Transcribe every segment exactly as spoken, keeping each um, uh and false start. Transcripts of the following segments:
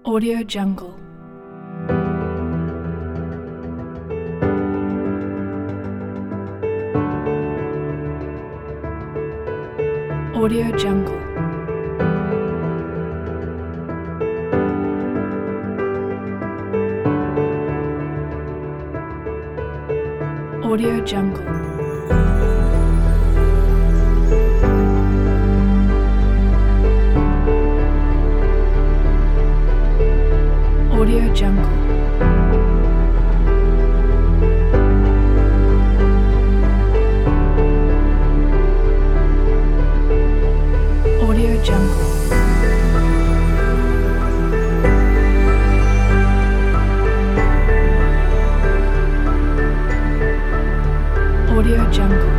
Audio Jungle. Audio Jungle. Audio Jungle. Audio Jungle. Audio Jungle. Audio Jungle.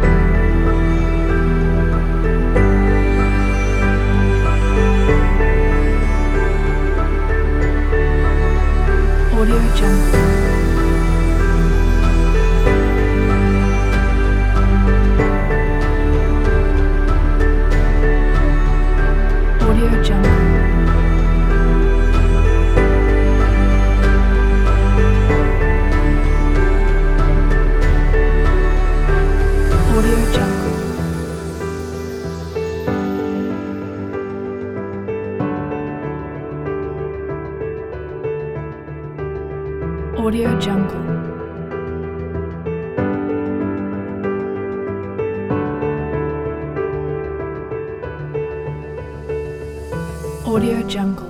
Audio Jungle. Audio Jungle. Audio Jungle. Audio Jungle. Audio Jungle.